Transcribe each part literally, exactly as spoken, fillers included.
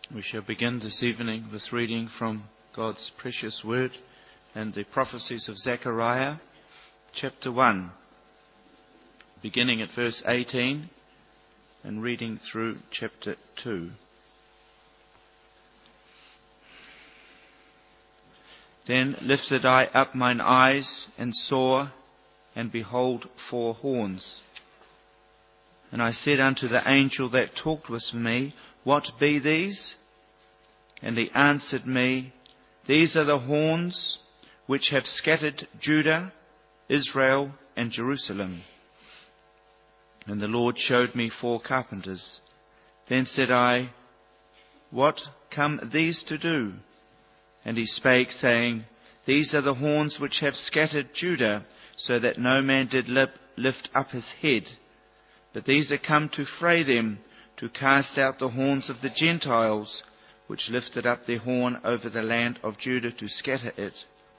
We shall begin this evening with reading from God's precious word and the prophecies of Zechariah, chapter one, beginning at verse eighteen and reading through chapter two. Then lifted I up mine eyes, and saw, and behold, four horns. And I said unto the angel that talked with me, What be these? And he answered me, These are the horns which have scattered Judah, Israel, and Jerusalem. And the Lord showed me four carpenters. Then said I, What come these to do? And he spake, saying, These are the horns which have scattered Judah, so that no man did lift up his head. But these are come to fray them, to cast out the horns of the Gentiles, which lifted up their horn over the land of Judah to scatter it.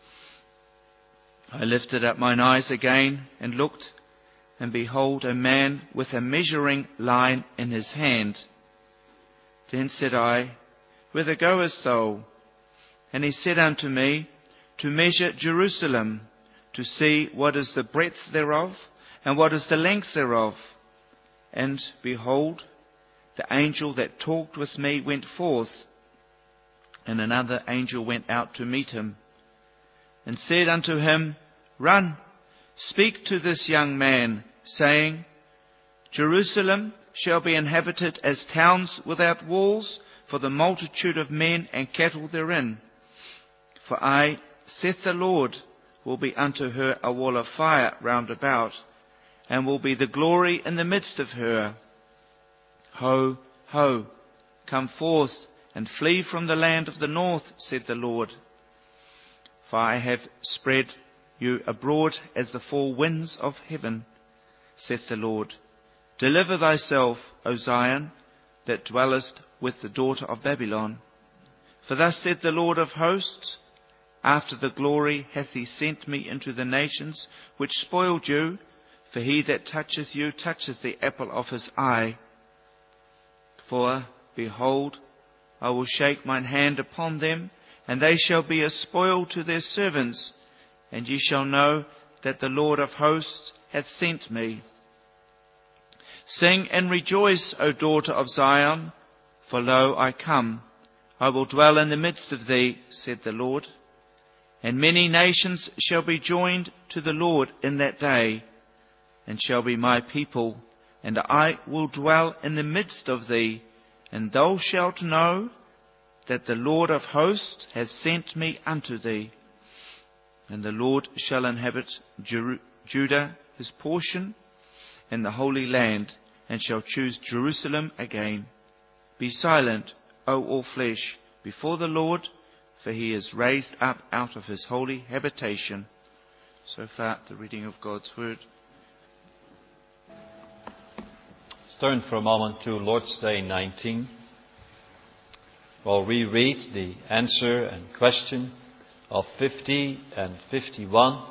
I lifted up mine eyes again, and looked, and behold, a man with a measuring line in his hand. Then said I, Whither goest thou? And he said unto me, To measure Jerusalem, to see what is the breadth thereof, and what is the length thereof. And behold, the angel that talked with me went forth, and another angel went out to meet him, and said unto him, Run, speak to this young man, saying, Jerusalem shall be inhabited as towns without walls, for the multitude of men and cattle therein. For I, saith the Lord, will be unto her a wall of fire round about, and will be the glory in the midst of her. Ho, ho, come forth, and flee from the land of the north, said the Lord. For I have spread you abroad as the four winds of heaven, saith the Lord. Deliver thyself, O Zion, that dwellest with the daughter of Babylon. For thus said the Lord of hosts, After the glory hath he sent me into the nations which spoiled you, for he that toucheth you toucheth the apple of his eye. For, behold, I will shake mine hand upon them, and they shall be a spoil to their servants, and ye shall know that the Lord of hosts hath sent me. Sing and rejoice, O daughter of Zion, for lo, I come. I will dwell in the midst of thee, said the Lord. And many nations shall be joined to the Lord in that day, and shall be my people, and I will dwell in the midst of thee, and thou shalt know that the Lord of hosts hath sent me unto thee. And the Lord shall inhabit Jer- Judah his portion, and the Holy Land, and shall choose Jerusalem again. Be silent, O all flesh, before the Lord, for he is raised up out of his holy habitation. So far, the reading of God's word. Let's turn for a moment to Lord's Day nineteen. We'll reread the answer and question of fifty and fifty-one,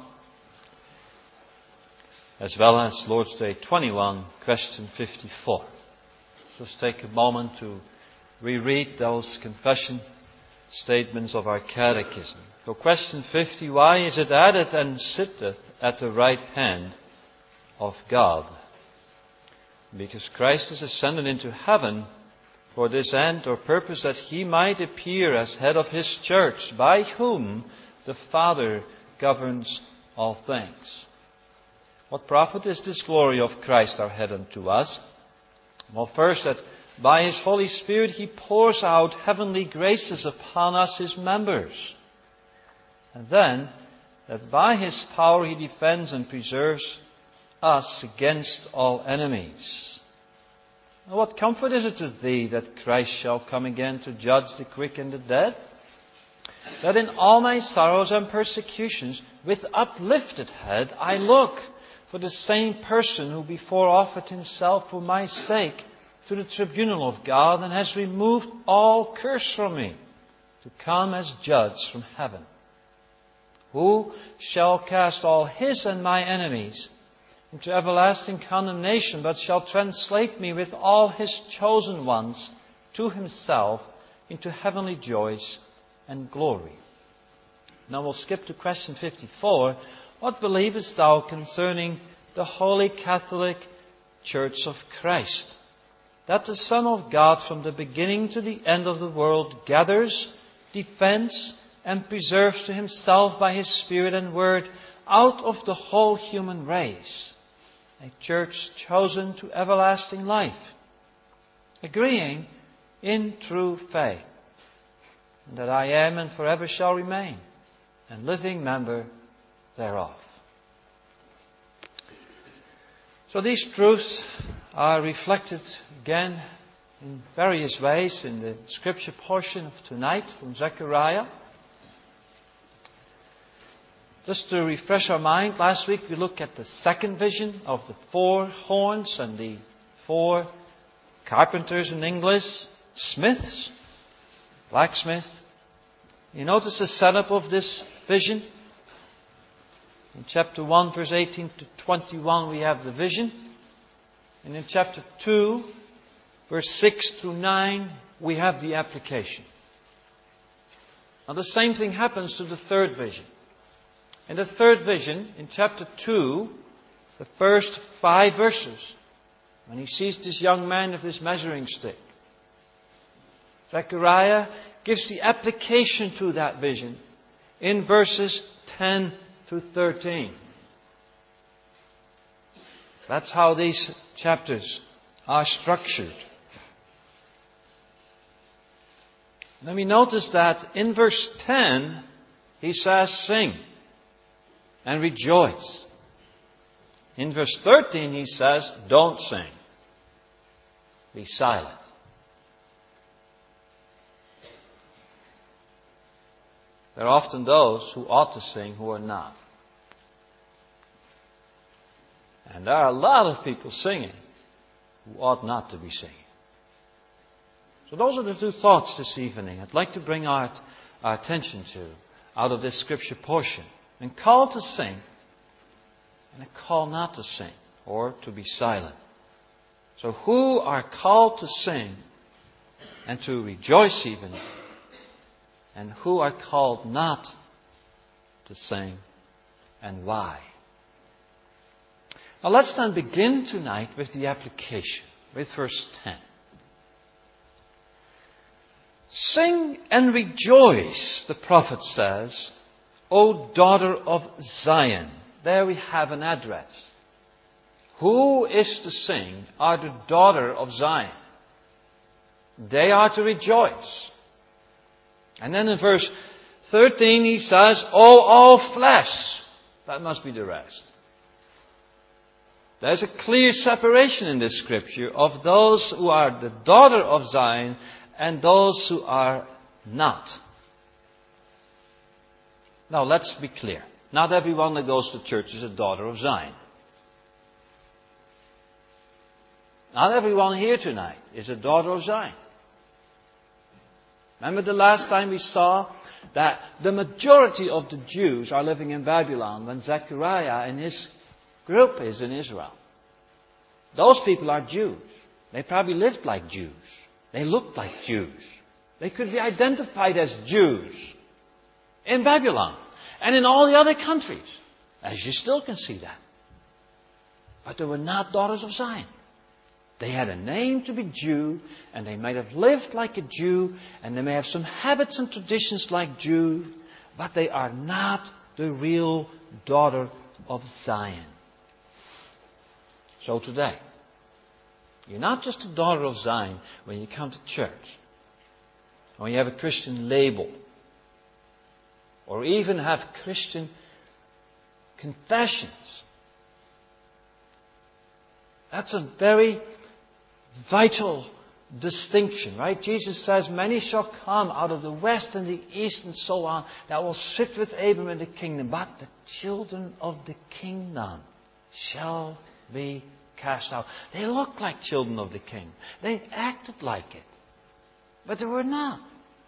as well as Lord's Day twenty-one, question fifty-four. Just take a moment to reread those confession statements of our catechism. So question fifty, why is it added and sitteth at the right hand of God? Because Christ is ascended into heaven for this end or purpose, that he might appear as head of his church, by whom the Father governs all things. What profit is this glory of Christ our head unto us? Well, first, that by his Holy Spirit he pours out heavenly graces upon us, his members. And then, that by his power he defends and preserves us against all enemies. Now, what comfort is it to thee that Christ shall come again to judge the quick and the dead? That in all my sorrows and persecutions, with uplifted head I look for the same person who before offered himself for my sake to the tribunal of God, and has removed all curse from me, to come as judge from heaven. Who shall cast all his and my enemies into everlasting condemnation, but shall translate me with all his chosen ones to himself into heavenly joys and glory. Now we'll skip to question fifty-four. What believest thou concerning the Holy Catholic Church of Christ? That the Son of God from the beginning to the end of the world gathers, defends, and preserves to Himself by His Spirit and Word out of the whole human race a church chosen to everlasting life, agreeing in true faith, and that I am and forever shall remain a living member thereof. So these truths are reflected again in various ways in the scripture portion of tonight from Zechariah. Just to refresh our mind, last week we looked at the second vision of the four horns and the four carpenters in English, smiths, blacksmith. You notice the setup of this vision. In chapter one, verse eighteen to twenty-one, we have the vision. And in chapter two, verse six through nine, we have the application. Now the same thing happens to the third vision. In the third vision, in chapter two, the first five verses, when he sees this young man with his measuring stick, Zechariah gives the application to that vision in verses ten through thirteen. That's how these chapters are structured. Then we notice that in verse ten, he says, sing and rejoice. In verse thirteen, he says, don't sing. Be silent. There are often those who ought to sing who are not. And there are a lot of people singing who ought not to be singing. So those are the two thoughts this evening I'd like to bring our, our attention to out of this scripture portion. A call to sing and a call not to sing or to be silent. So who are called to sing and to rejoice even, and who are called not to sing and why? Now let's then begin tonight with the application, with verse ten. Sing and rejoice, the prophet says, O daughter of Zion. There we have an address. Who is to sing are the daughter of Zion. They are to rejoice. And then in verse thirteen he says, O all flesh. That must be the rest. There's a clear separation in this scripture of those who are the daughter of Zion and those who are not. Now let's be clear. Not everyone that goes to church is a daughter of Zion. Not everyone here tonight is a daughter of Zion. Remember the last time we saw that the majority of the Jews are living in Babylon when Zechariah and his group is in Israel. Those people are Jews. They probably lived like Jews. They looked like Jews. They could be identified as Jews in Babylon and in all the other countries, as you still can see that. But they were not daughters of Zion. They had a name to be Jew, and they might have lived like a Jew, and they may have some habits and traditions like Jews, but they are not the real daughter of Zion. So today, you're not just a daughter of Zion when you come to church, or you have a Christian label, or even have Christian confessions. That's a very vital distinction, right? Jesus says, many shall come out of the west and the east and so on that will sit with Abraham in the kingdom. But the children of the kingdom shall be cast out. They look like children of the king. They acted like it. But they were not.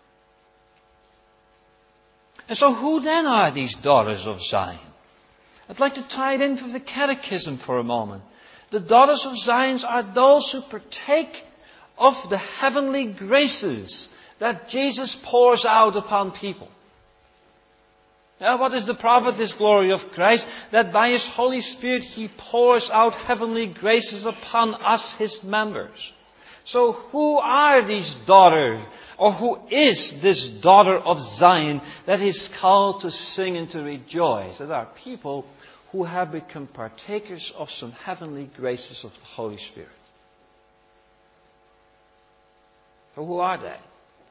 And so who then are these daughters of Zion? I'd like to tie it in with the catechism for a moment. The daughters of Zion are those who partake of the heavenly graces that Jesus pours out upon people. Now, what is the profit, this glory of Christ? That by His Holy Spirit He pours out heavenly graces upon us, His members. So who are these daughters, or who is this daughter of Zion that is called to sing and to rejoice? There are people who have become partakers of some heavenly graces of the Holy Spirit. So who are they?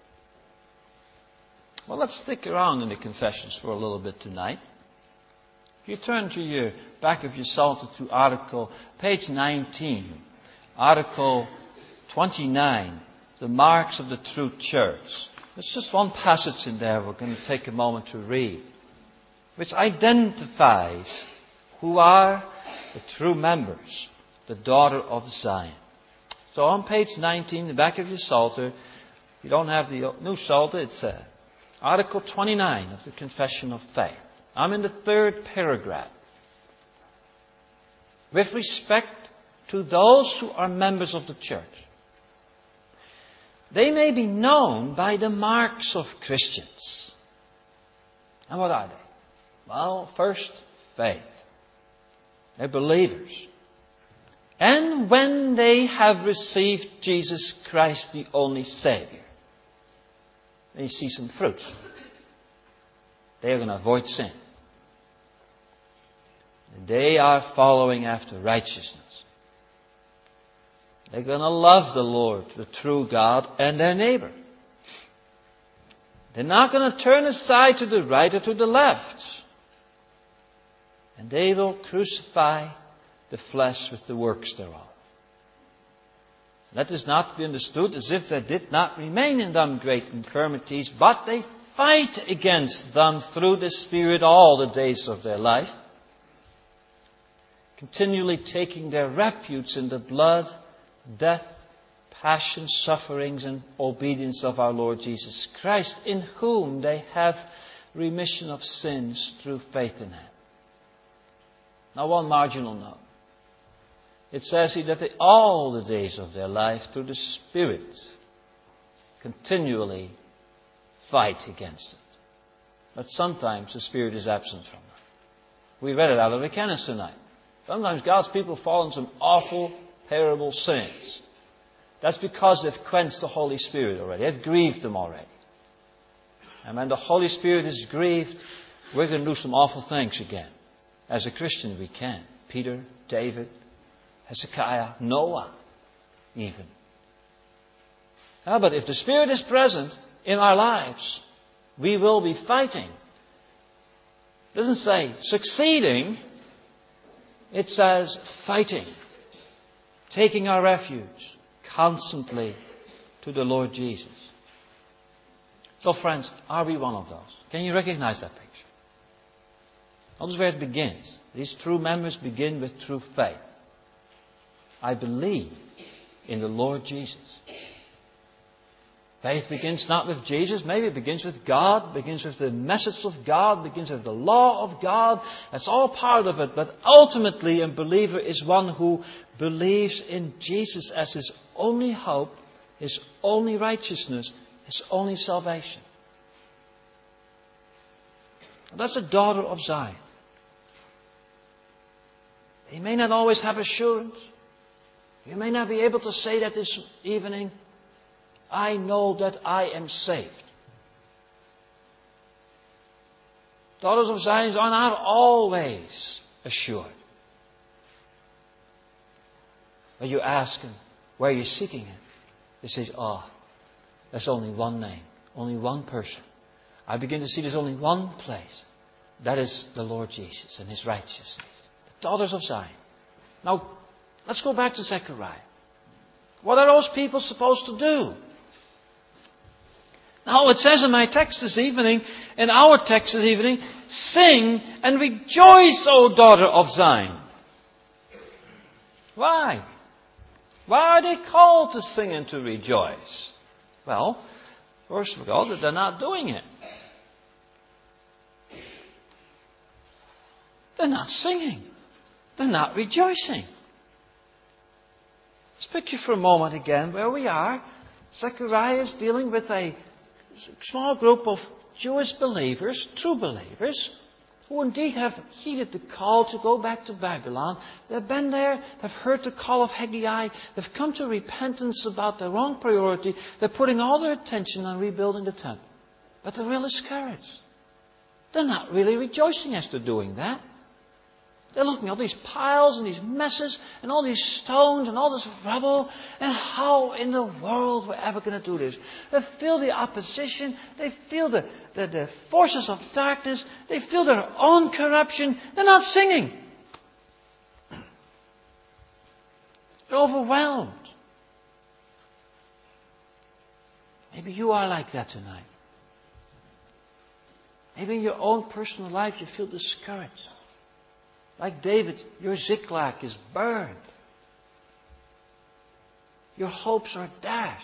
Well, let's stick around in the confessions for a little bit tonight. If you turn to your back of your Psalter to article, page nineteen, article twenty-nine, the marks of the true church. There's just one passage in there we're going to take a moment to read, which identifies who are the true members, the daughter of Zion. So on page nineteen, the back of your Psalter, if you don't have the new Psalter, it's uh, article twenty-nine of the Confession of Faith. I'm in the third paragraph. With respect to those who are members of the church, they may be known by the marks of Christians. And what are they? Well, first, faith. They're believers. And when they have received Jesus Christ, the only Savior, then you see some fruits. They are going to avoid sin. They are following after righteousness. They're going to love the Lord, the true God, and their neighbor. They're not going to turn aside to the right or to the left. And they will crucify the flesh with the works thereof. Let this not be understood as if they did not remain in them great infirmities, but they fight against them through the Spirit all the days of their life, continually taking their refuge in the blood, death, passion, sufferings, and obedience of our Lord Jesus Christ, in whom they have remission of sins through faith in Him. Now, one marginal note. It says here that they, all the days of their life, through the Spirit, continually fight against it. But sometimes the Spirit is absent from them. We read it out of the canons tonight. Sometimes God's people fall in some awful, terrible sins. That's because they've quenched the Holy Spirit already. They've grieved Him already. And when the Holy Spirit is grieved, we're going to do some awful things again. As a Christian, we can. Peter, David, Hezekiah, Noah, even. Ah, but if the Spirit is present in our lives, we will be fighting. It doesn't say succeeding. It says fighting. Taking our refuge constantly to the Lord Jesus. So friends, are we one of those? Can you recognize that picture? Notice where it begins. These true members begin with true faith. I believe in the Lord Jesus. Faith begins not with Jesus. Maybe it begins with God, begins with the message of God, begins with the law of God. That's all part of it. But ultimately, a believer is one who believes in Jesus as his only hope, his only righteousness, his only salvation. That's a daughter of Zion. He may not always have assurance. You may not be able to say that this evening, I know that I am saved. Daughters of Zion are not always assured. When you ask them, where are you seeking Him? They say, oh, there's only one name, only one person. I begin to see there's only one place. That is the Lord Jesus and His righteousness. The daughters of Zion. Now, let's go back to Zechariah. What are those people supposed to do? Now, it says in my text this evening, in our text this evening, sing and rejoice, O daughter of Zion. Why? Why are they called to sing and to rejoice? Well, first of all, that they're not doing it. They're not singing. They're not rejoicing. Let's picture for a moment again where we are. Zechariah is dealing with a small group of Jewish believers, true believers, who indeed have heeded the call to go back to Babylon. They've been there, they've heard the call of Haggai, they've come to repentance about their wrong priority, they're putting all their attention on rebuilding the temple. But they're real discouraged. They're not really rejoicing as they're doing that. They're looking at all these piles and these messes and all these stones and all this rubble, and how in the world we're ever going to do this. They feel the opposition. They feel the, the, the forces of darkness. They feel their own corruption. They're not singing. They're overwhelmed. Maybe you are like that tonight. Maybe in your own personal life you feel discouraged. Like David, your Ziklag is burned. Your hopes are dashed.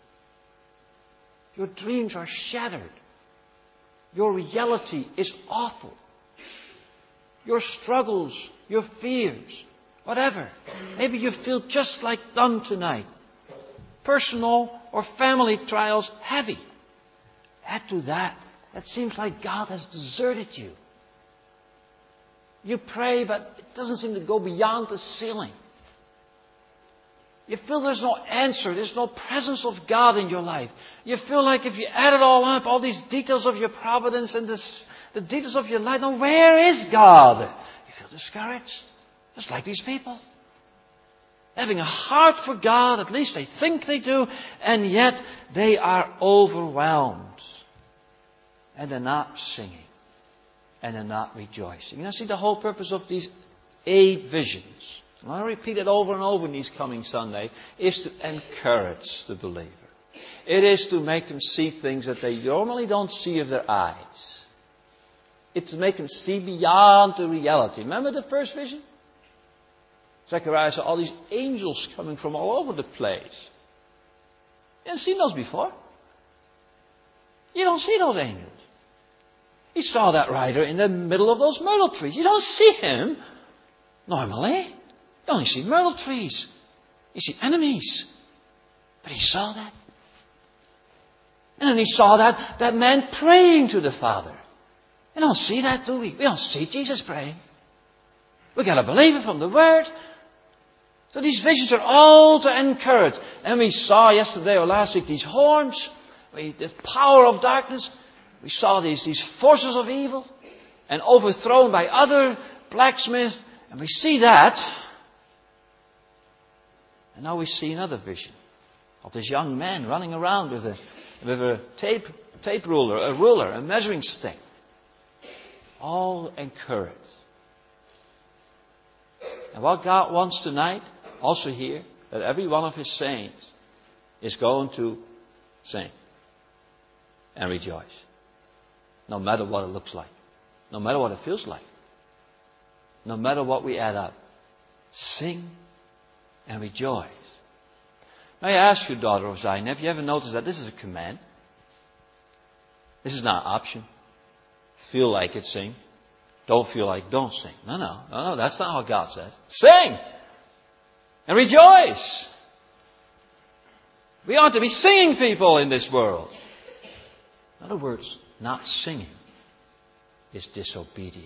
Your dreams are shattered. Your reality is awful. Your struggles, your fears, whatever. Maybe you feel just like them tonight. Personal or family trials heavy. Add to that, it seems like God has deserted you. You pray, but it doesn't seem to go beyond the ceiling. You feel there's no answer. There's no presence of God in your life. You feel like if you add it all up, all these details of your providence and this, the details of your life, now where is God? You feel discouraged. Just like these people. Having a heart for God, at least they think they do, and yet they are overwhelmed. And they're not singing. And they're not rejoicing. You know, see, the whole purpose of these eight visions, and I'll repeat it over and over in these coming Sundays, is to encourage the believer. It is to make them see things that they normally don't see with their eyes. It's to make them see beyond the reality. Remember the first vision? Zechariah saw all these angels coming from all over the place. You haven't seen those before. You don't see those angels. He saw that rider in the middle of those myrtle trees. You don't see him normally. You only see myrtle trees. You see enemies. But he saw that. And then he saw that, that man praying to the Father. You don't see that, do we? We don't see Jesus praying. We've got to believe it from the Word. So these visions are all to encourage. And we saw yesterday or last week these horns. We, the power of darkness. We saw these, these forces of evil and overthrown by other blacksmiths. And we see that. And now we see another vision of this young man running around with a, with a tape, tape ruler, a ruler, a measuring stick. All encouraged. And what God wants tonight, also here, that every one of His saints is going to sing and rejoice. No matter what it looks like. No matter what it feels like. No matter what we add up. Sing and rejoice. May I ask you, daughter of Zion, have you ever noticed that this is a command? This is not an option. Feel like it, sing. Don't feel like, don't sing. No, no, no, no, that's not how God says. Sing and rejoice. We ought to be singing people in this world. In other words, not singing is disobedient.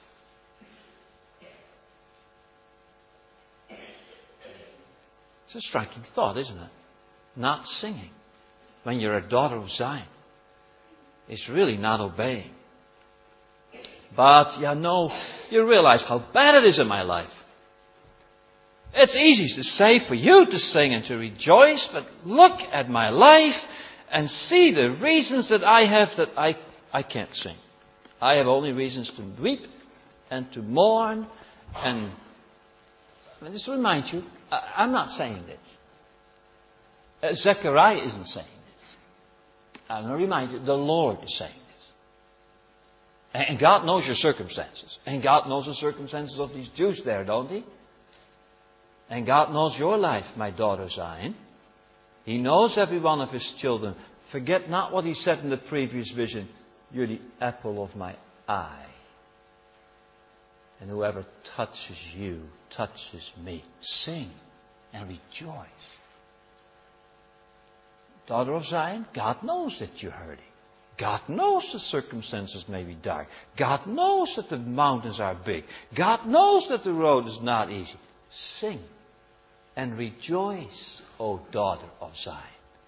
It's a striking thought, isn't it? Not singing when you're a daughter of Zion is really not obeying. But, yeah, no, you realize how bad it is in my life. It's easy to say for you to sing and to rejoice, but look at my life and see the reasons that I have that I, I can't sing. I have only reasons to weep and to mourn. And I mean, just to remind you, I, I'm not saying this. Uh, Zechariah isn't saying this. I'm going to remind you, the Lord is saying this. And God knows your circumstances. And God knows the circumstances of these Jews there, don't He? And God knows your life, my daughter Zion. He knows every one of His children. Forget not what He said in the previous vision. You're the apple of my eye. And whoever touches you, touches me. Sing and rejoice. daughter of Zion, God knows that you're hurting. God knows the circumstances may be dark. God knows that the mountains are big. God knows that the road is not easy. Sing and rejoice, O daughter of Zion.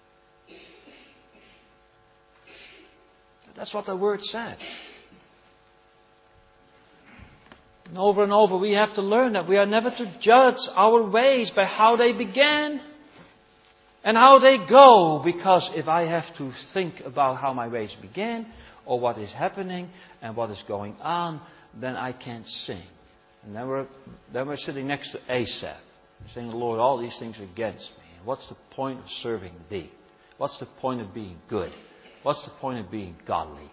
That's what the word said. And over and over we have to learn that we are never to judge our ways by how they began and how they go. Because if I have to think about how my ways began or what is happening and what is going on, then I can't sing. And then we're, then we're sitting next to Asaph, saying, Lord, all these things are against me. What's the point of serving Thee? What's the point of being good? What's the point of being godly?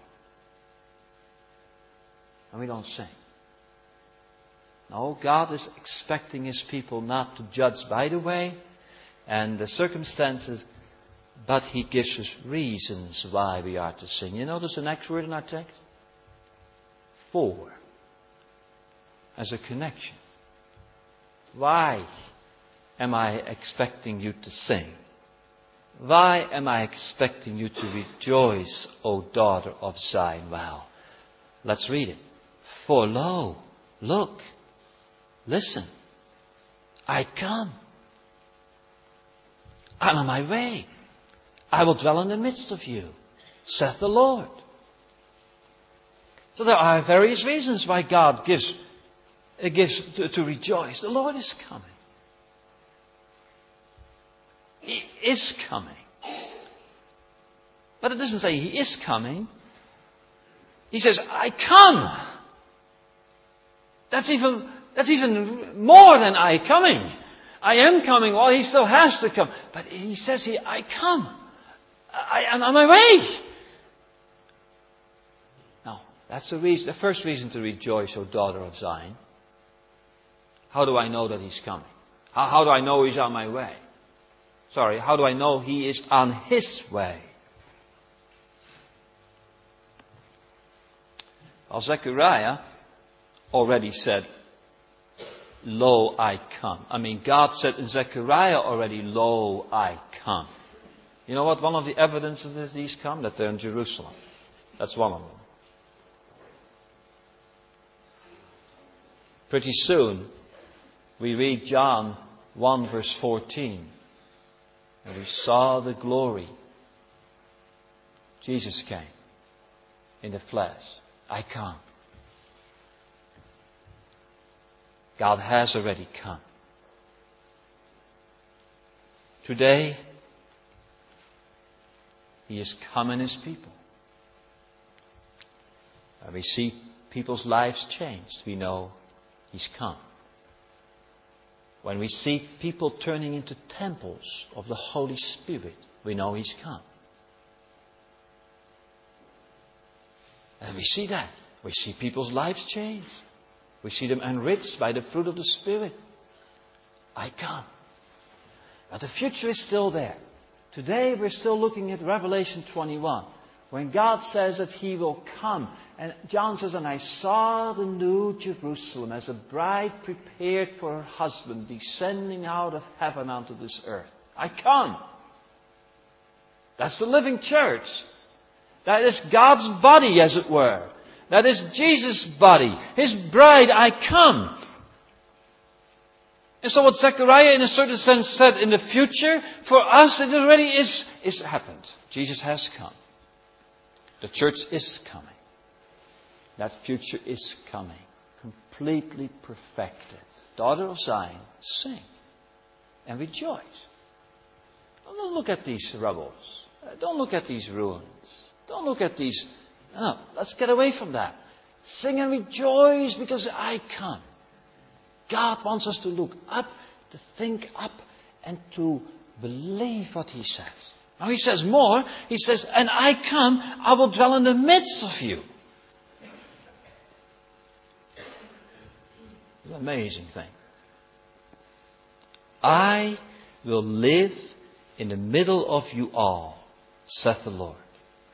And we don't sing. No, God is expecting His people not to judge by the way and the circumstances, but He gives us reasons why we are to sing. You notice the next word in our text? For. As a connection. Why am I expecting you to sing? Why am I expecting you to rejoice, O daughter of Zion? Well, let's read it. For lo, look, listen, I come. I'm on my way. I will dwell in the midst of you, saith the Lord. So there are various reasons why God gives, gives to, to rejoice. The Lord is coming. He is coming. But it doesn't say He is coming. He says, I come. That's even, that's even more than I coming. I am coming. Well, He still has to come. But He says here, I come. I am on my way. Now, that's the reason, the first reason to rejoice, O daughter of Zion. How do I know that He's coming? How, how do I know He's on my way? Sorry, how do I know He is on His way? Well, Zechariah already said, Lo, I come. I mean, God said in Zechariah already, Lo, I come. You know what one of the evidences is He's come? That they're in Jerusalem. That's one of them. Pretty soon, we read John one verse fourteen. And we saw the glory. Jesus came in the flesh. I come. God has already come. Today, He is come in His people. When we see people's lives changed, we know He's come. When we see people turning into temples of the Holy Spirit, we know He's come. And we see that. We see people's lives change. We see them enriched by the fruit of the Spirit. I come. But the future is still there. Today we're still looking at Revelation twenty-one. When God says that He will come. And John says, and I saw the new Jerusalem as a bride prepared for her husband, descending out of heaven onto this earth. I come. That's the living church. That is God's body, as it were. That is Jesus' body. His bride, I come. And so what Zechariah in a certain sense said in the future, for us it already is, is happened. Jesus has come. The church is coming. That future is coming. Completely perfected. Daughter of Zion, sing and rejoice. Don't look at these rubbles. Don't look at these ruins. Don't look at these... No, let's get away from that. Sing and rejoice because I come. God wants us to look up, to think up, and to believe what He says. Now He says more. He says, and I come, I will dwell in the midst of you. It's an amazing thing. I will live in the middle of you all, saith the Lord.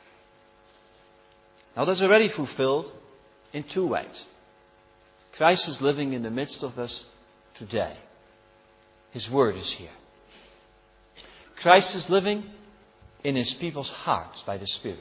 Now that's already fulfilled in two ways. Christ is living in the midst of us today. His word is here. Christ is living in His people's hearts by the Spirit.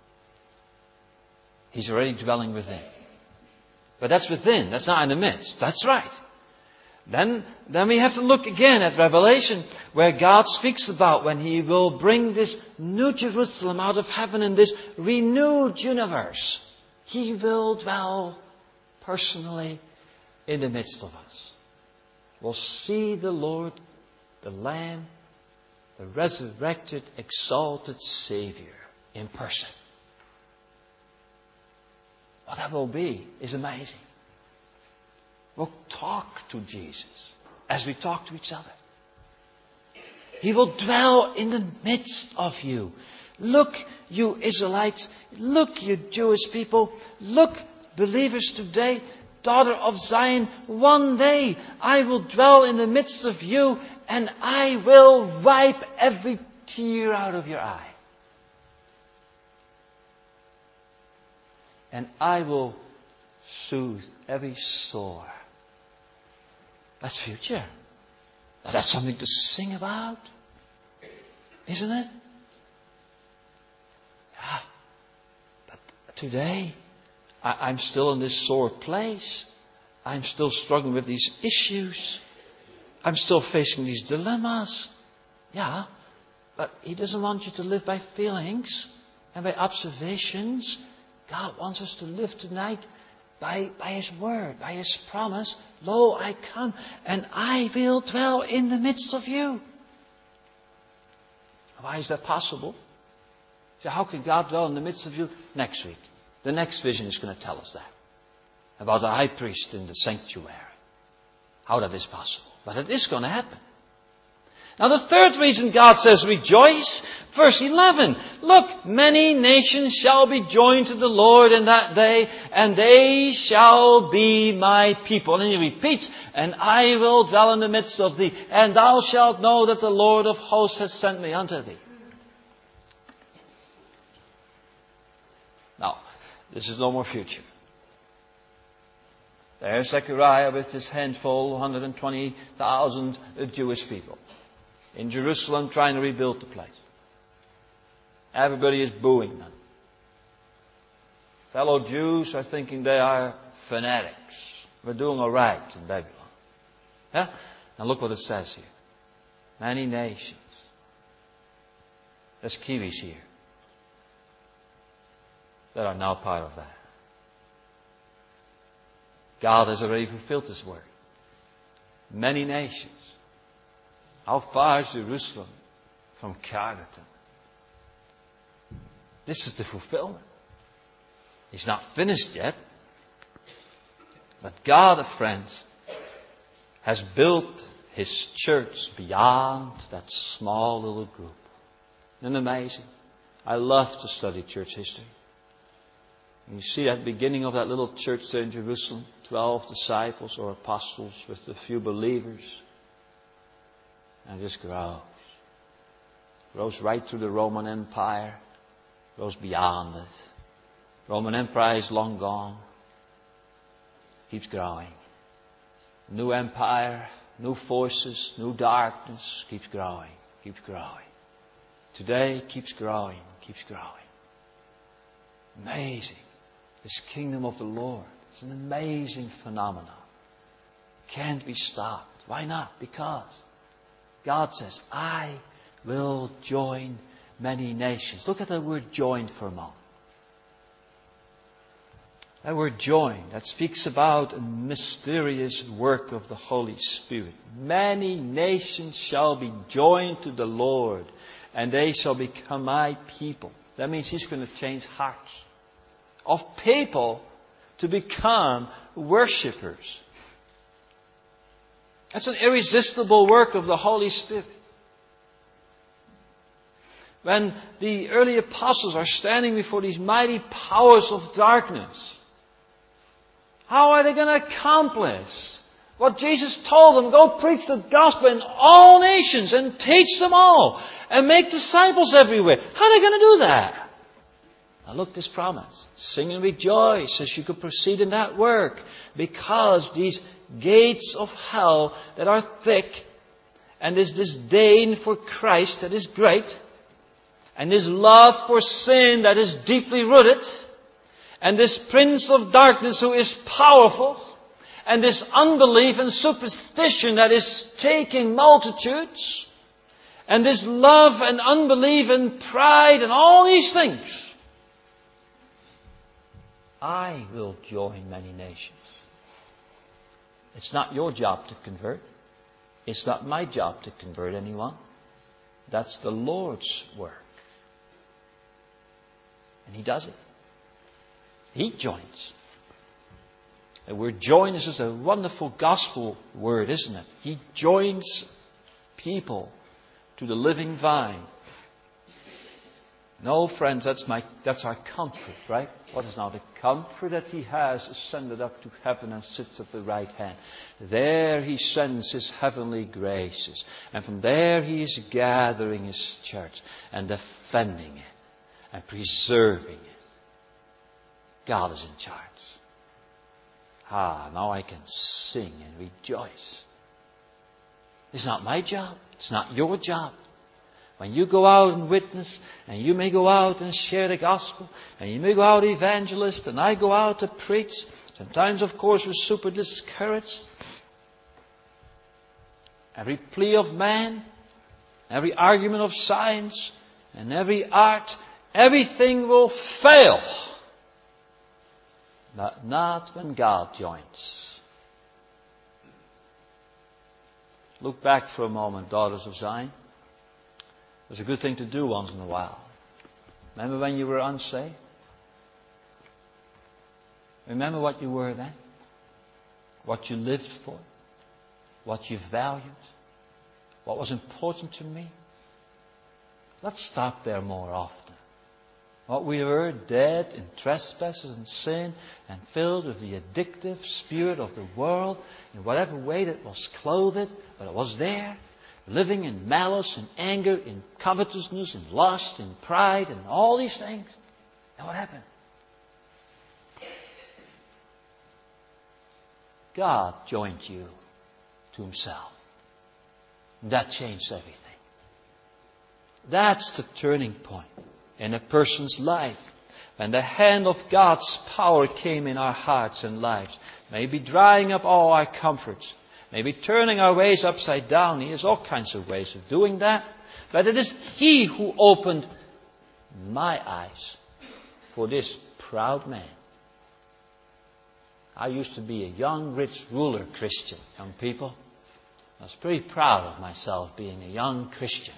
He's already dwelling within. But that's within. That's not in the midst. That's right. Then, then we have to look again at Revelation, where God speaks about when He will bring this new Jerusalem out of heaven in this renewed universe. He will dwell personally in the midst of us. We'll see the Lord, the Lamb, the resurrected, exalted Savior in person. What that will be is amazing. We'll talk to Jesus as we talk to each other. He will dwell in the midst of you. Look, you Israelites. Look, you Jewish people. Look, believers today. Daughter of Zion, one day I will dwell in the midst of you, and I will wipe every tear out of your eye. And I will soothe every sore. That's future. That's something to sing about. Isn't it? Yeah. But today, I, I'm still in this sore place. I'm still struggling with these issues. I'm still facing these dilemmas. Yeah. But He doesn't want you to live by feelings and by observations. God wants us to live tonight by, by His word, by His promise. Lo, I come, and I will dwell in the midst of you. Why is that possible? So how can God dwell in the midst of you? Next week. The next vision is going to tell us that. About the high priest in the sanctuary. How that is possible. But it is going to happen. Now the third reason God says rejoice, verse eleven. Look, many nations shall be joined to the Lord in that day, and they shall be my people. And He repeats, and I will dwell in the midst of thee, and thou shalt know that the Lord of hosts has sent me unto thee. Now, this is no more future. There's Zechariah with his handful, one hundred twenty thousand Jewish people. In Jerusalem, trying to rebuild the place. Everybody is booing them. Fellow Jews are thinking they are fanatics. We're doing all right in Babylon. Yeah? Now look what it says here. Many nations. There's Kiwis here that are now part of that. God has already fulfilled His word. Many nations. How far is Jerusalem from Carterton? This is the fulfillment. He's not finished yet. But God, friends, has built His church beyond that small little group. Isn't it amazing? I love to study church history. And you see that beginning of that little church there in Jerusalem, twelve disciples or apostles with a few believers. And it just grows. Grows right through the Roman Empire. Grows beyond it. Roman Empire is long gone. Keeps growing. New empire, new forces, new darkness. Keeps growing. Keeps growing. Today keeps growing. Keeps growing. Amazing. This kingdom of the Lord. It's an amazing phenomenon. Can't be stopped. Why not? Because God says, I will join many nations. Look at the word joined for a moment. That word joined, that speaks about a mysterious work of the Holy Spirit. Many nations shall be joined to the Lord, and they shall become my people. That means He's going to change hearts of people to become worshippers. That's an irresistible work of the Holy Spirit. When the early apostles are standing before these mighty powers of darkness, how are they going to accomplish what Jesus told them? Go preach the gospel in all nations and teach them all and make disciples everywhere. How are they going to do that? Now look, this promise. Sing and rejoice as you could proceed in that work, because these gates of hell that are thick and this disdain for Christ that is great, And this love for sin that is deeply rooted, and this prince of darkness who is powerful, and this unbelief and superstition that is taking multitudes, and this love and unbelief and pride and all these things. I will join many nations. It's not your job to convert. It's not my job to convert anyone. That's the Lord's work. And He does it. He joins. The word join is just a wonderful gospel word, isn't it? He joins people to the living vine. No, friends, that's my that's our comfort, right? What is now the comfort that He has ascended up to heaven and sits at the right hand. There He sends His heavenly graces. And from there He is gathering His church and defending it and preserving it. God is in charge. Ah, now I can sing and rejoice. It's not my job. It's not your job. When you go out and witness, and you may go out and share the gospel, and you may go out evangelist, and I go out to preach. Sometimes, of course, we're super discouraged. Every plea of man, every argument of science, and every art, everything will fail. But not when God joins. Look back for a moment, daughters of Zion. It was a good thing to do once in a while. Remember when you were unsaved? Remember what you were then? What you lived for? What you valued? What was important to me? Let's stop there more often. What we were, dead in trespasses and sin, and filled with the addictive spirit of the world, in whatever way that was clothed, but it was there, living in malice and anger, in covetousness, in lust, in pride, and all these things. And what happened? God joined you to Himself. That changed everything. That's the turning point in a person's life. When the hand of God's power came in our hearts and lives, maybe drying up all our comforts, maybe turning our ways upside down. He has all kinds of ways of doing that. But it is He who opened my eyes for this proud man. I used to be a young, rich ruler Christian, young people. I was pretty proud of myself being a young Christian.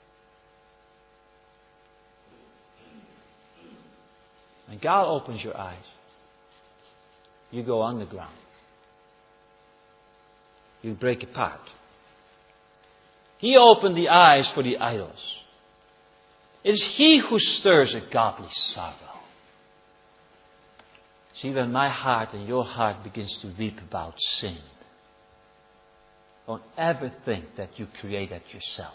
When God opens your eyes, you go underground. You break apart. He opened the eyes for the idols. It is He who stirs a godly sorrow. See, when my heart and your heart begins to weep about sin, don't ever think that you created yourself.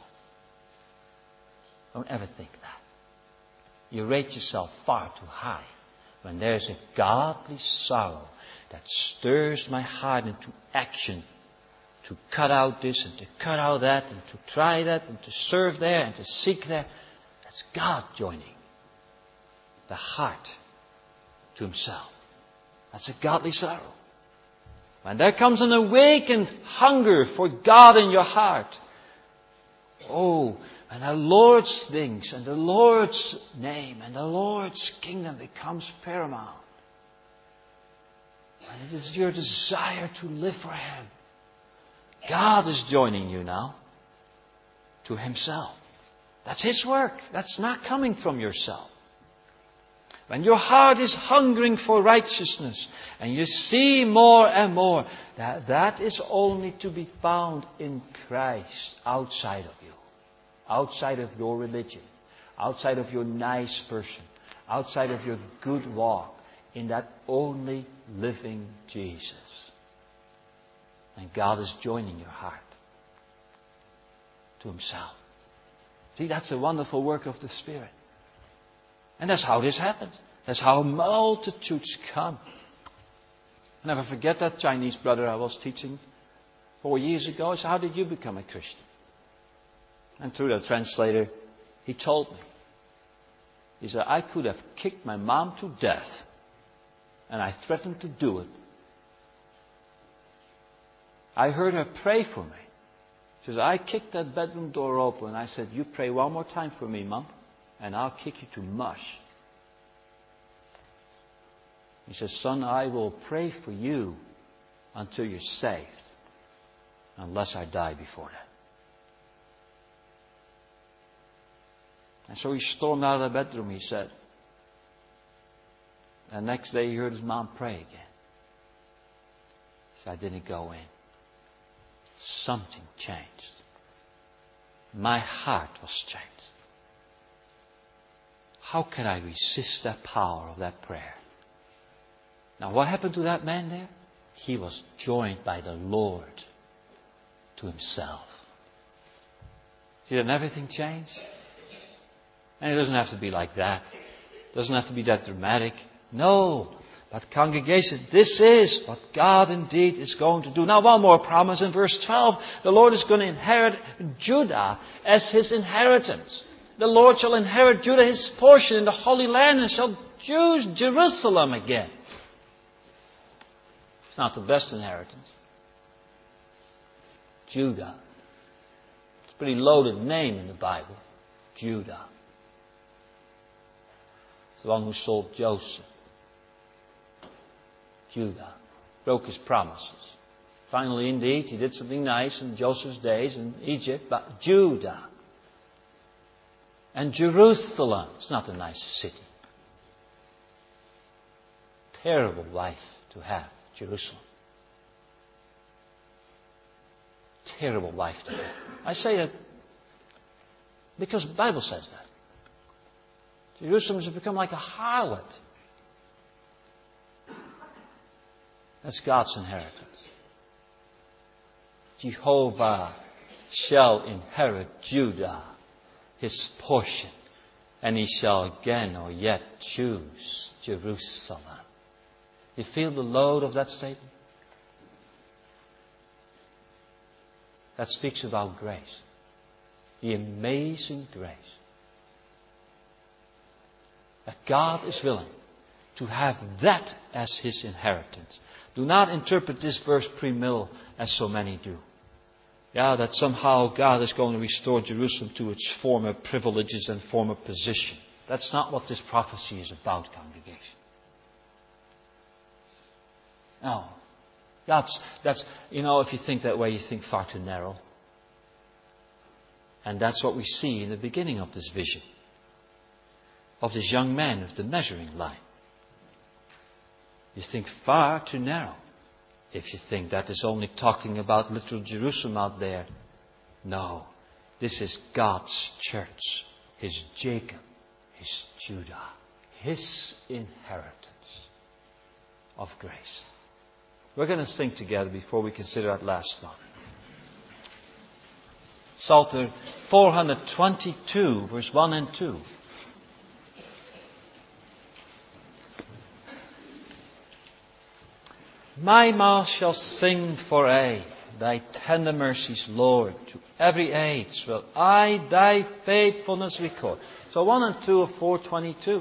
Don't ever think that. You rate yourself far too high when there's a godly sorrow that stirs my heart into action to cut out this and to cut out that and to try that and to serve there and to seek there. That's God joining the heart to Himself. That's a godly sorrow. When there comes an awakened hunger for God in your heart, oh, and the Lord's things and the Lord's name and the Lord's kingdom becomes paramount. And it is your desire to live for Him. God is joining you now to Himself. That's His work. That's not coming from yourself. When your heart is hungering for righteousness and you see more and more that that is only to be found in Christ outside of you. Outside of your religion, outside of your nice person, outside of your good walk, in that only living Jesus. And God is joining your heart to Himself. See, that's a wonderful work of the Spirit. And that's how this happens. That's how multitudes come. I'll never forget that Chinese brother I was teaching four years ago. I said, how did you become a Christian? And through the translator, he told me. He said, I could have kicked my mom to death. And I threatened to do it. I heard her pray for me. She says, I kicked that bedroom door open. And I said, you pray one more time for me, Mom, and I'll kick you to mush. He says, son, I will pray for you until you're saved. Unless I die before that. And so he stormed out of the bedroom, he said. And the next day he heard his mom pray again. He said, I didn't go in. Something changed. My heart was changed. How can I resist that power of that prayer? Now what happened to that man there? He was joined by the Lord to himself. See, didn't everything change? And it doesn't have to be like that. It doesn't have to be that dramatic. No. But congregation, this is what God indeed is going to do. Now one more promise in verse twelve. The Lord is going to inherit Judah as His inheritance. The Lord shall inherit Judah, His portion in the Holy Land, and shall choose Jerusalem again. It's not the best inheritance. Judah. It's a pretty loaded name in the Bible. Judah. It's the one who sold Joseph. Judah. Broke his promises. Finally, indeed, he did something nice in Joseph's days in Egypt, but Judah. And Jerusalem. It's not a nice city. Terrible life to have, Jerusalem. Terrible life to have. I say that because the Bible says that. Jerusalem has become like a harlot. That's God's inheritance. Jehovah shall inherit Judah, His portion, and He shall again or yet choose Jerusalem. You feel the load of that statement? That speaks about grace. The amazing grace. That God is willing to have that as His inheritance. Do not interpret this verse pre-mill as so many do. Yeah, that somehow God is going to restore Jerusalem to its former privileges and former position. That's not what this prophecy is about, congregation. No. That's, that's, you know, if you think that way, you think far too narrow. And that's what we see in the beginning of this vision. Of this young man with the measuring line. You think far too narrow. If you think that is only talking about literal Jerusalem out there. No. This is God's church. His Jacob. His Judah. His inheritance of grace. We're going to sing together before we consider that last thought. Psalter four twenty-two, verse one and two. My mouth shall sing for aye, thy tender mercies, Lord. To every age will I thy faithfulness record. So one and two of four twenty-two.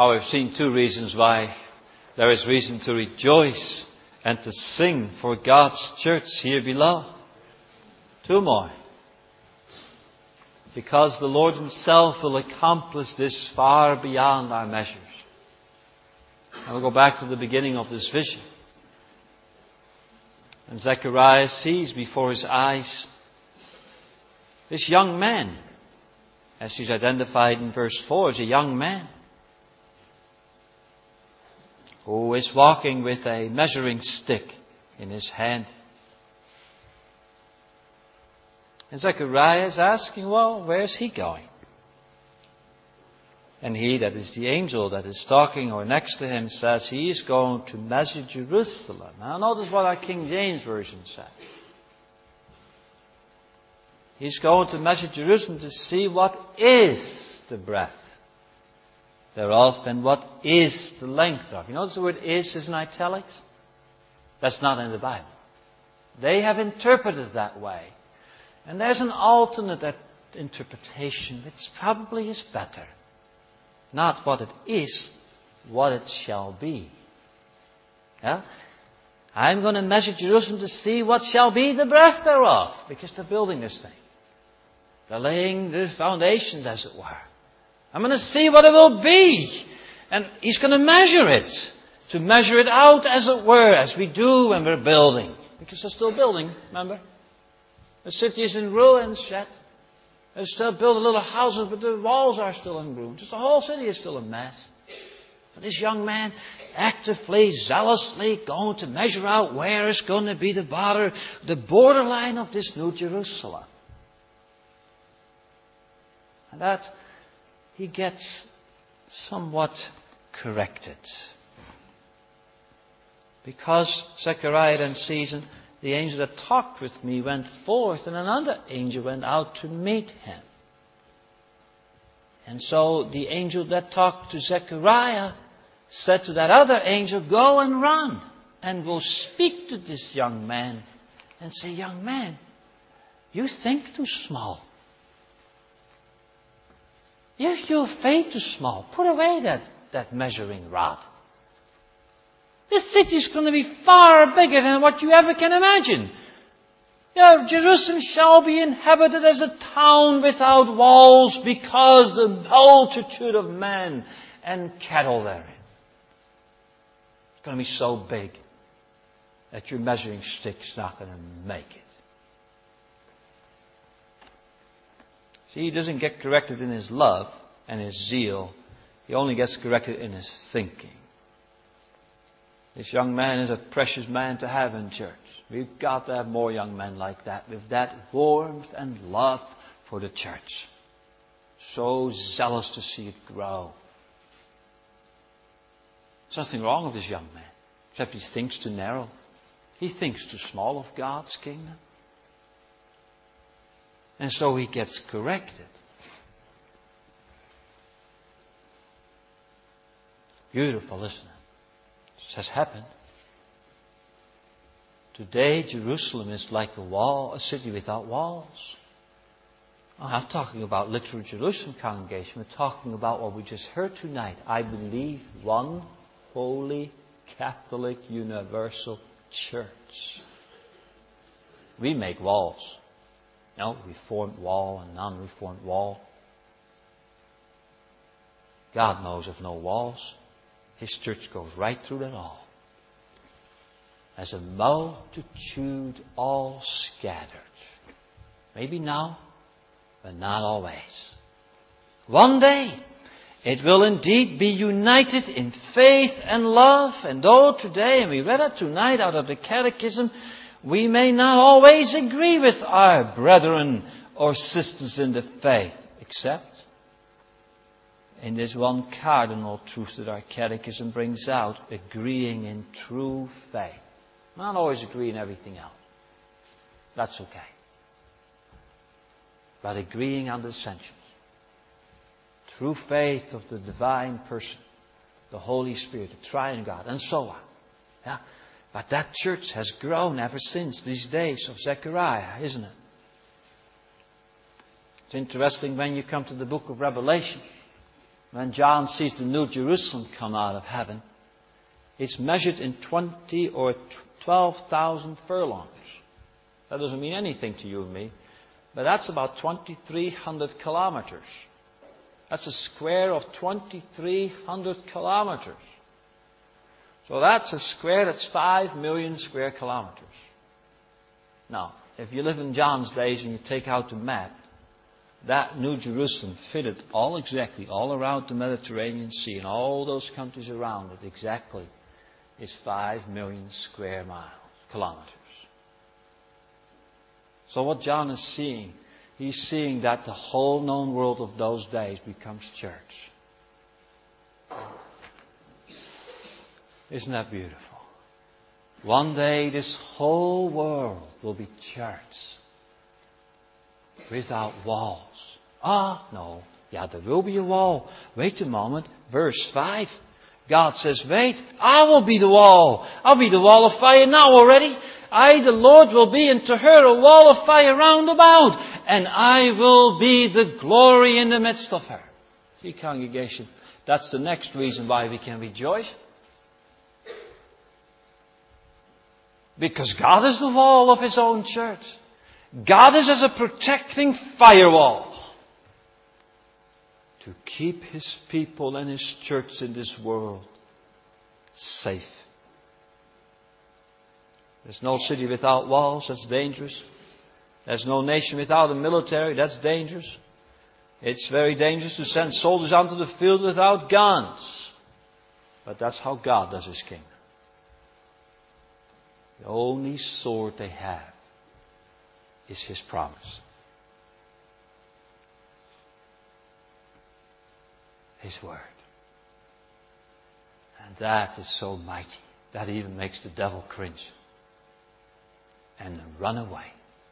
Oh, we've seen two reasons why there is reason to rejoice and to sing for God's church here below. Two more. Because the Lord Himself will accomplish this far beyond our measures. And we'll go back to the beginning of this vision. And Zechariah sees before his eyes this young man, as he's identified in verse four, as a young man who is walking with a measuring stick in his hand. And Zechariah is asking, well, where's he going? And he, that is the angel that is talking or next to him, says he is going to measure Jerusalem. Now notice what our King James Version says. He's going to measure Jerusalem to see what is the breadth thereof and what is the length thereof. You notice the word is is in italics? That's not in the Bible. They have interpreted it that way. And there's an alternate interpretation which probably is better. Not what it is, what it shall be. Yeah? I'm going to measure Jerusalem to see what shall be the breadth thereof. Because they're building this thing. They're laying the foundations, as it were. I'm going to see what it will be. And He's going to measure it. To measure it out, as it were, as we do when we're building. Because they're still building, remember? The city is in ruins yet. They still building little houses, but the walls are still in ruins. Just the whole city is still a mess. But this young man, actively, zealously, going to measure out where is going to be the border, the borderline of this new Jerusalem. And that he gets somewhat corrected. Because Zechariah then sees him, the angel that talked with me went forth, and another angel went out to meet him. And so the angel that talked to Zechariah said to that other angel, go and run, and go speak to this young man, and say, young man, you think too small. You, you think too small. Put away that, that measuring rod. This city is going to be far bigger than what you ever can imagine. Yeah, Jerusalem shall be inhabited as a town without walls because the multitude of men and cattle therein. It's going to be so big that your measuring stick's not going to make it. See, he doesn't get corrected in his love and his zeal. He only gets corrected in his thinking. This young man is a precious man to have in church. We've got to have more young men like that, with that warmth and love for the church. So zealous to see it grow. There's nothing wrong with this young man, except he thinks too narrow. He thinks too small of God's kingdom. And so he gets corrected. Beautiful, isn't it? This has happened. Today, Jerusalem is like a wall, a city without walls. Oh, I'm talking about literal Jerusalem congregation. We're talking about what we just heard tonight. I believe one holy, Catholic, universal church. We make walls. No, reformed wall and non-reformed wall. God knows of no walls. His church goes right through that all. As a multitude all scattered. Maybe now, but not always. One day, it will indeed be united in faith and love. And though today, and we read it tonight out of the Catechism, we may not always agree with our brethren or sisters in the faith, except in this one cardinal truth that our Catechism brings out, agreeing in true faith. Not always agree in everything else. That's okay. But agreeing on the essentials. True faith of the divine person, the Holy Spirit, the Triune God, and so on. Yeah? But that church has grown ever since these days of Zechariah, isn't it? It's interesting when you come to the book of Revelation. when John sees the New Jerusalem come out of heaven, it's measured in twenty or twelve thousand furlongs. That doesn't mean anything to you and me, but that's about twenty-three hundred kilometers. That's a square of twenty-three hundred kilometers. So that's a square, that's five million square kilometers. Now, if you live in John's days and you take out the map, that New Jerusalem fitted all exactly, all around the Mediterranean Sea and all those countries around it exactly, is five million square miles, kilometers. So what John is seeing, he's seeing that the whole known world of those days becomes church. Isn't that beautiful? One day this whole world will be church. Without walls. Ah, no. Yeah, there will be a wall. Wait a moment. Verse five. God says, wait, I will be the wall. I'll be the wall of fire now already. I, the Lord, will be unto her a wall of fire round about. And I will be the glory in the midst of her. See, congregation, that's the next reason why we can rejoice. Because God is the wall of His own church. God is as a protecting firewall to keep His people and His church in this world safe. There's no city without walls. That's dangerous. There's no nation without a military. That's dangerous. It's very dangerous to send soldiers onto the field without guns. But that's how God does His kingdom. The only sword they have is His promise. His word. And that is so mighty that even makes the devil cringe and run away.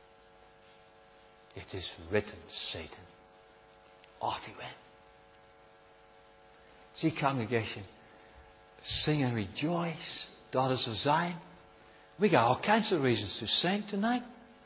It is written, Satan. Off you went. See, congregation, sing and rejoice, daughters of Zion. We got all kinds of reasons to sing tonight.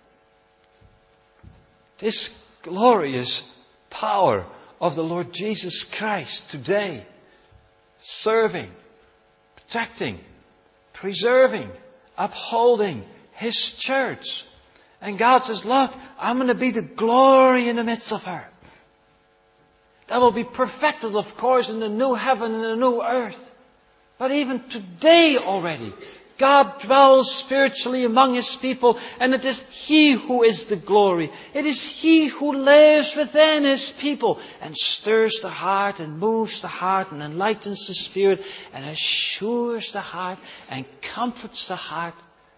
This glorious power of the Lord Jesus Christ today, serving, protecting, preserving, upholding His church. And God says, look, I'm going to be the glory in the midst of her. That will be perfected, of course, in the new heaven and the new earth. But even today already, God dwells spiritually among His people, and it is He who is the glory. It is He who lives within His people and stirs the heart and moves the heart and enlightens the spirit and assures the heart and comforts the heart.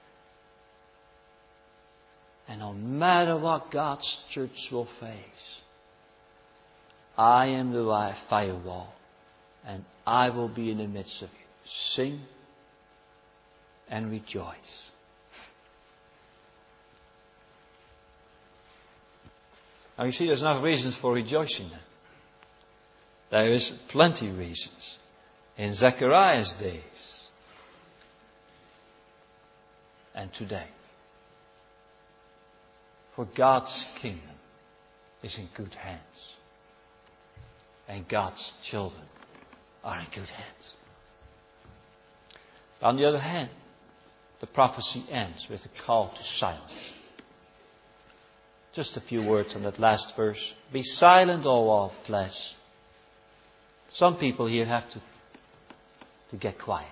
And no matter what God's church will face, I am the firewall, and I will be in the midst of you. Sing and rejoice. Now you see, there's enough reasons for rejoicing then. There is plenty of reasons. In Zechariah's days and today. For God's kingdom is in good hands. And God's children are in good hands. On the other hand, the prophecy ends with a call to silence. Just a few words on that last verse. Be silent, O all flesh. Some people here have to, to get quiet.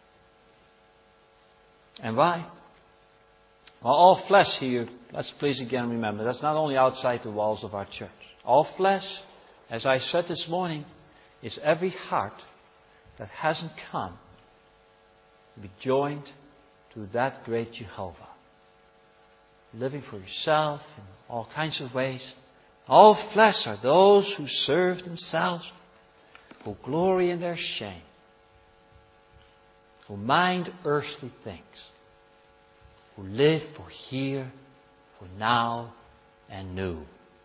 And why? Well, all flesh here, let's please again remember, that's not only outside the walls of our church. All flesh, as I said this morning, is every heart that hasn't come to be joined to that great Jehovah. Living for yourself in all kinds of ways. All flesh are those who serve themselves, who glory in their shame, who mind earthly things, who live for here, for now, and new.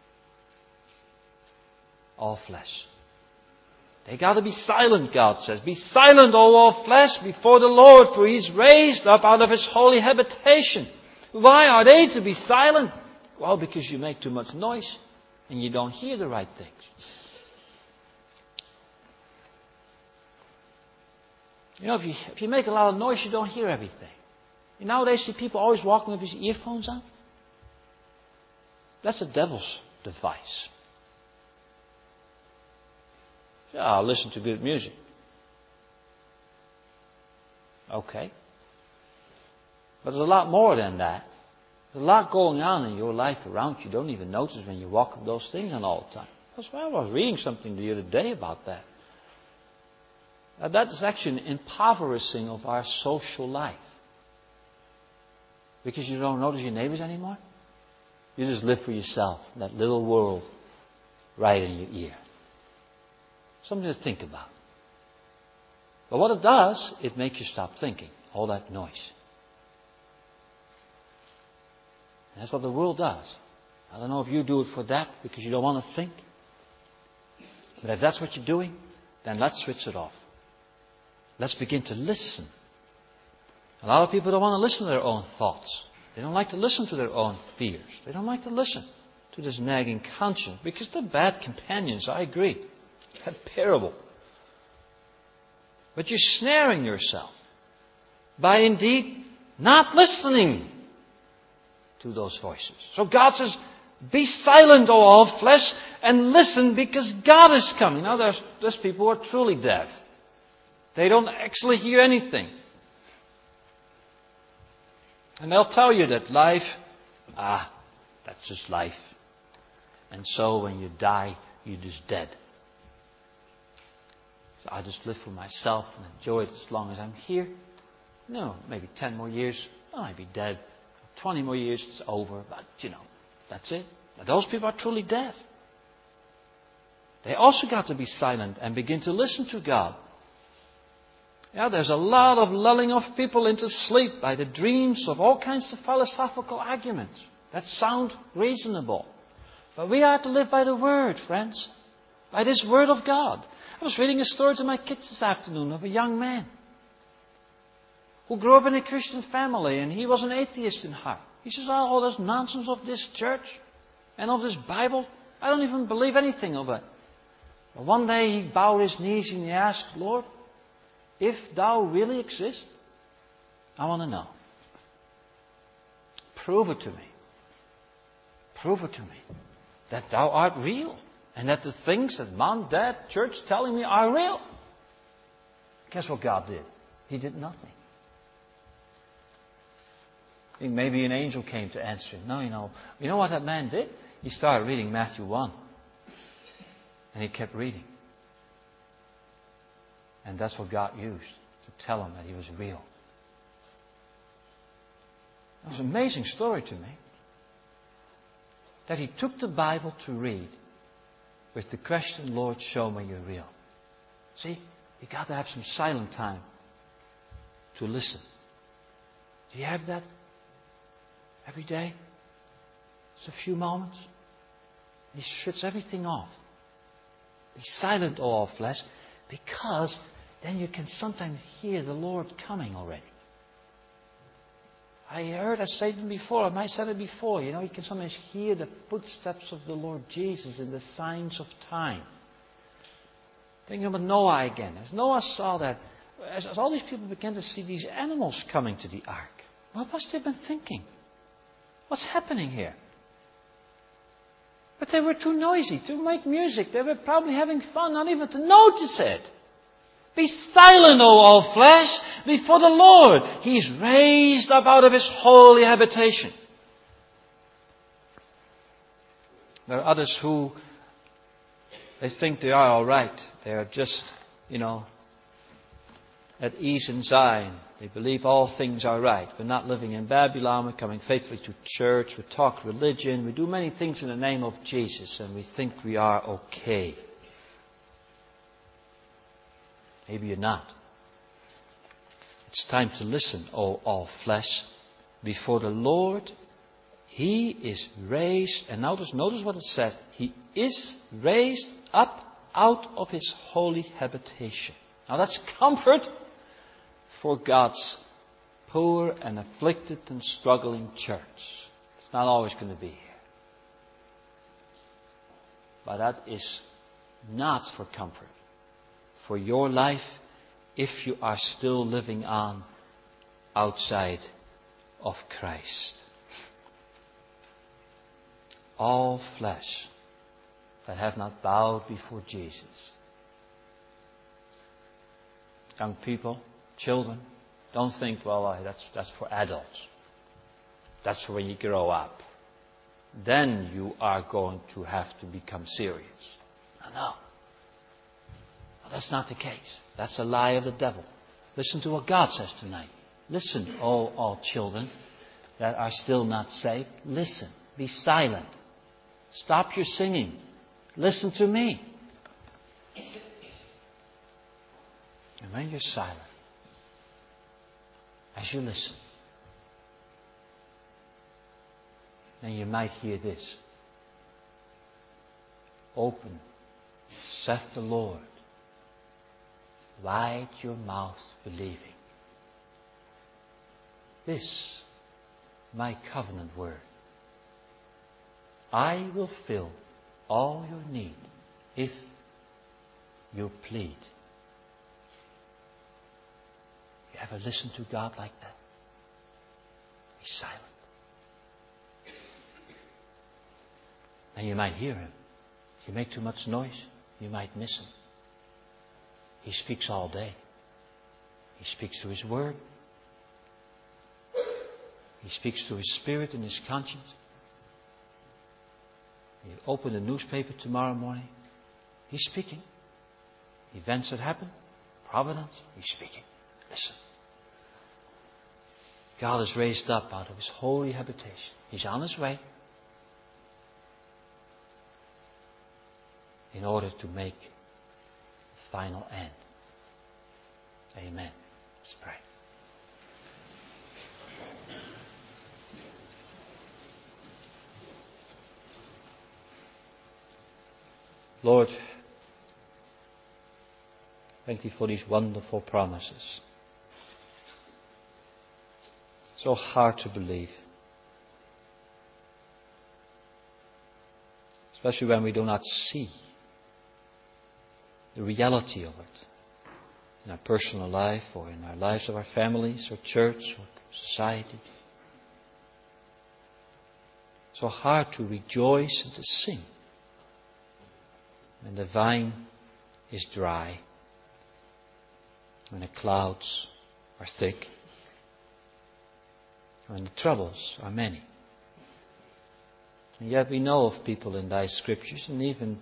All flesh. They got to be silent, God says. Be silent, O all flesh, before the Lord, for He's raised up out of His holy habitation. Why are they to be silent? Well, because you make too much noise and you don't hear the right things. You know, if you, if you make a lot of noise, you don't hear everything. You nowadays see people always walking with his earphones on. That's the devil's device. Yeah, I'll listen to good music. Okay. But there's a lot more than that. There's a lot going on in your life around you. You don't even notice when you walk with those things on all the time. That's why I was reading something the other day about that. Now, that is actually an impoverishing of our social life. Because you don't notice your neighbors anymore. You just live for yourself, that little world right in your ear. Something to think about. But what it does, it makes you stop thinking. All that noise. And that's what the world does. I don't know if you do it for that because you don't want to think. But if that's what you're doing, then let's switch it off. Let's begin to listen. A lot of people don't want to listen to their own thoughts. They don't like to listen to their own fears. They don't like to listen to this nagging conscience because they're bad companions, I agree. They're terrible. But you're snaring yourself by indeed not listening to those voices. So God says, be silent, O all flesh, and listen because God is coming. Now there's, there's people who are truly deaf. They don't actually hear anything. And they'll tell you that life, ah, that's just life. And so when you die, you're just dead. So I just live for myself and enjoy it as long as I'm here. No, maybe ten more years, I might be dead. twenty more years, it's over. But, you know, that's it. Now, those people are truly deaf. They also got to be silent and begin to listen to God. Yeah, there's a lot of lulling of people into sleep by the dreams of all kinds of philosophical arguments that sound reasonable. But we are to live by the Word, friends. By this Word of God. I was reading a story to my kids this afternoon of a young man who grew up in a Christian family and he was an atheist in heart. He says, oh, all this nonsense of this church and of this Bible, I don't even believe anything of it. But one day he bowed his knees and he asked, Lord, if thou really exist, I want to know. Prove it to me. Prove it to me that thou art real. And that the things that mom, dad, church telling me are real. Guess what God did? He did nothing. I think maybe an angel came to answer him. No, you know. You know what that man did? He started reading Matthew one. And he kept reading. And that's what God used to tell him that he was real. It was an amazing story to me. That he took the Bible to read with the question, Lord, show me you're real. See, you got to have some silent time to listen. Do you have that every day? Just a few moments. He shuts everything off. Be silent, O all flesh, because then you can sometimes hear the Lord coming already. I heard a statement before, I might have said it before. You know, you can sometimes hear the footsteps of the Lord Jesus in the signs of time. Thinking about Noah again. As Noah saw that, as, as all these people began to see these animals coming to the ark, what must they have been thinking? What's happening here? But they were too noisy to make music. They were probably having fun, not even to notice it. Be silent, O all flesh, before the Lord. He's raised up out of His holy habitation. There are others who, they think they are all right. They are just, you know, at ease in Zion. They believe all things are right. We're not living in Babylon. We're coming faithfully to church. We talk religion. We do many things in the name of Jesus. And we think we are okay. Maybe you're not. It's time to listen, O all flesh, before the Lord. He is raised. And notice, notice what it says. He is raised up out of His holy habitation. Now that's comfort for God's poor and afflicted and struggling church. It's not always going to be here. But that is not for comfort. For your life if you are still living on outside of Christ. All flesh that have not bowed before Jesus. Young people, children, don't think, well, I, that's, that's for adults. That's for when you grow up. Then you are going to have to become serious. No, no. No, that's not the case. That's a lie of the devil. Listen to what God says tonight. Listen, all, all children that are still not saved. Listen. Be silent. Stop your singing. Listen to me. And when you're silent, as you listen, then you might hear this. Open, saith the Lord, wide your mouth believing. This, my covenant word, I will fill all your need if you plead. You ever listen to God like that? Be silent. And you might hear Him. If you make too much noise, you might miss Him. He speaks all day. He speaks through His Word. He speaks through His Spirit and His conscience. You open the newspaper tomorrow morning, He's speaking. Events that happen, providence, He's speaking. Listen. God is raised up out of His holy habitation. He's on His way in order to make the final end. Amen. Let's pray. Lord, thank Thee for these wonderful promises. So hard to believe. Especially when we do not see the reality of it in our personal life or in our lives of our families or church or society. So hard to rejoice and to sing when the vine is dry, when the clouds are thick, when the troubles are many. And yet we know of people in Thy Scriptures and even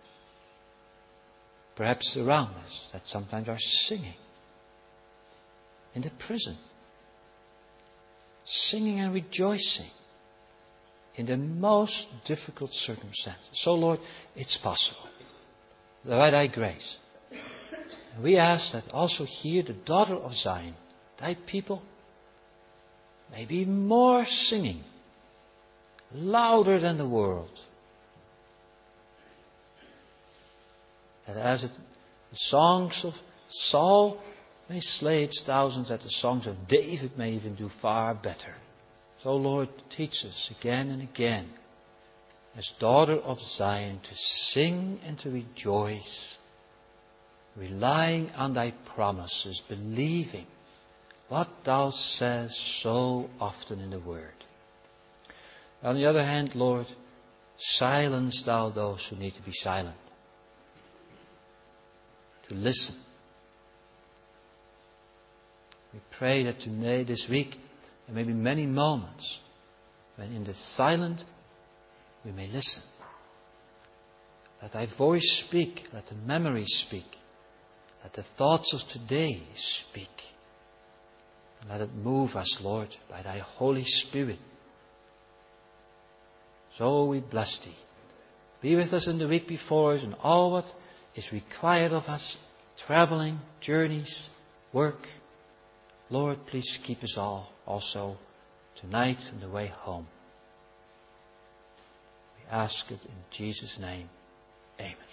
perhaps around us that sometimes are singing in the prison, singing and rejoicing in the most difficult circumstances. So Lord, it's possible. By Thy grace. And we ask that also here the daughter of Zion, Thy people, may be more singing, louder than the world. That as it, the songs of Saul may slay its thousands, that the songs of David may even do far better. So Lord, teach us again and again, as daughter of Zion, to sing and to rejoice, relying on Thy promises, believing what Thou says so often in the Word. On the other hand, Lord, silence Thou those who need to be silent, to listen. We pray that today, this week, there may be many moments when in the silent we may listen. Let Thy voice speak. Let the memories speak. Let the thoughts of today speak. And let it move us, Lord, by Thy Holy Spirit. So we bless Thee. Be with us in the week before us and all what is required of us. Traveling, journeys, work. Lord, please keep us all also tonight on the way home. We ask it in Jesus' name. Amen.